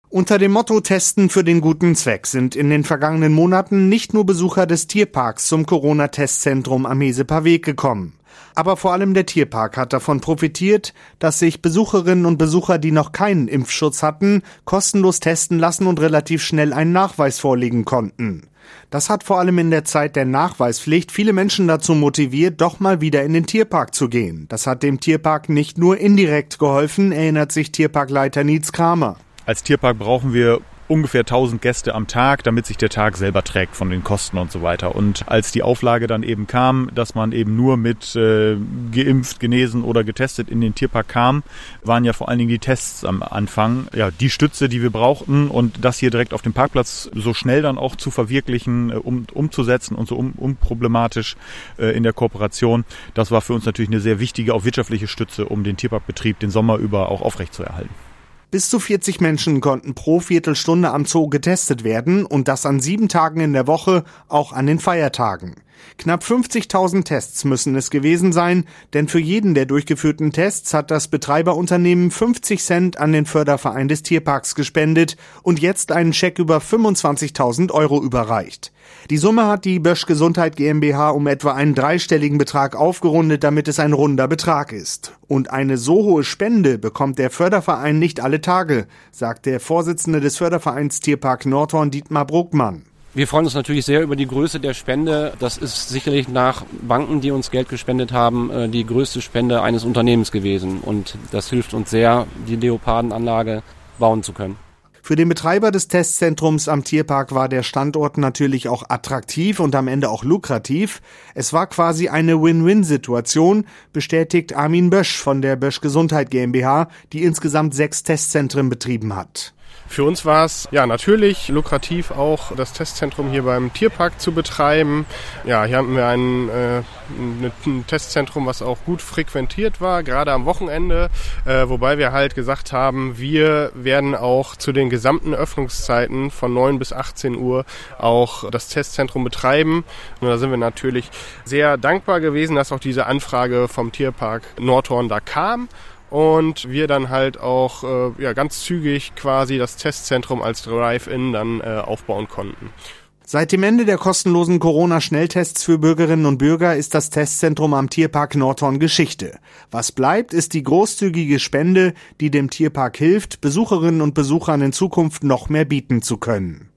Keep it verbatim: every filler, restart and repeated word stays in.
Unter dem Motto Testen für den guten Zweck sind in den vergangenen Monaten nicht nur Besucher des Tierparks zum Corona-Testzentrum am Heseper Weg gekommen. Aber vor allem der Tierpark hat davon profitiert, dass sich Besucherinnen und Besucher, die noch keinen Impfschutz hatten, kostenlos testen lassen und relativ schnell einen Nachweis vorlegen konnten. Das hat vor allem in der Zeit der Nachweispflicht viele Menschen dazu motiviert, doch mal wieder in den Tierpark zu gehen. Das hat dem Tierpark nicht nur indirekt geholfen, erinnert sich Tierparkleiter Nietz Kramer. Als Tierpark brauchen wir ungefähr tausend Gäste am Tag, damit sich der Tag selber trägt von den Kosten und so weiter. Und als die Auflage dann eben kam, dass man eben nur mit äh, geimpft, genesen oder getestet in den Tierpark kam, waren ja vor allen Dingen die Tests am Anfang ja die Stütze, die wir brauchten. Und das hier direkt auf dem Parkplatz so schnell dann auch zu verwirklichen, äh, um, umzusetzen und so un, unproblematisch äh, in der Kooperation, das war für uns natürlich eine sehr wichtige, auch wirtschaftliche Stütze, um den Tierparkbetrieb den Sommer über auch aufrechtzuerhalten. Bis zu vierzig Menschen konnten pro Viertelstunde am Zoo getestet werden und das an sieben Tagen in der Woche, auch an den Feiertagen. Knapp fünfzigtausend Tests müssen es gewesen sein, denn für jeden der durchgeführten Tests hat das Betreiberunternehmen fünfzig Cent an den Förderverein des Tierparks gespendet und jetzt einen Scheck über fünfundzwanzigtausend Euro überreicht. Die Summe hat die Bösch Gesundheit GmbH um etwa einen dreistelligen Betrag aufgerundet, damit es ein runder Betrag ist. Und eine so hohe Spende bekommt der Förderverein nicht alle Tage, sagt der Vorsitzende des Fördervereins Tierpark Nordhorn, Dietmar Bruckmann. Wir freuen uns natürlich sehr über die Größe der Spende. Das ist sicherlich nach Banken, die uns Geld gespendet haben, die größte Spende eines Unternehmens gewesen. Und das hilft uns sehr, die Leopardenanlage bauen zu können. Für den Betreiber des Testzentrums am Tierpark war der Standort natürlich auch attraktiv und am Ende auch lukrativ. Es war quasi eine Win-Win-Situation, bestätigt Armin Bösch von der Bösch Gesundheit GmbH, die insgesamt sechs Testzentren betrieben hat. Für uns war es ja natürlich lukrativ, auch das Testzentrum hier beim Tierpark zu betreiben. Ja, hier hatten wir ein, äh, ein Testzentrum, was auch gut frequentiert war, gerade am Wochenende, äh, wobei wir halt gesagt haben, wir werden auch zu den gesamten Öffnungszeiten von neun bis achtzehn Uhr auch das Testzentrum betreiben. Und da sind wir natürlich sehr dankbar gewesen, dass auch diese Anfrage vom Tierpark Nordhorn da kam. Und wir dann halt auch äh, ja, ganz zügig quasi das Testzentrum als Drive-In dann äh, aufbauen konnten. Seit dem Ende der kostenlosen Corona-Schnelltests für Bürgerinnen und Bürger ist das Testzentrum am Tierpark Nordhorn Geschichte. Was bleibt, ist die großzügige Spende, die dem Tierpark hilft, Besucherinnen und Besuchern in Zukunft noch mehr bieten zu können.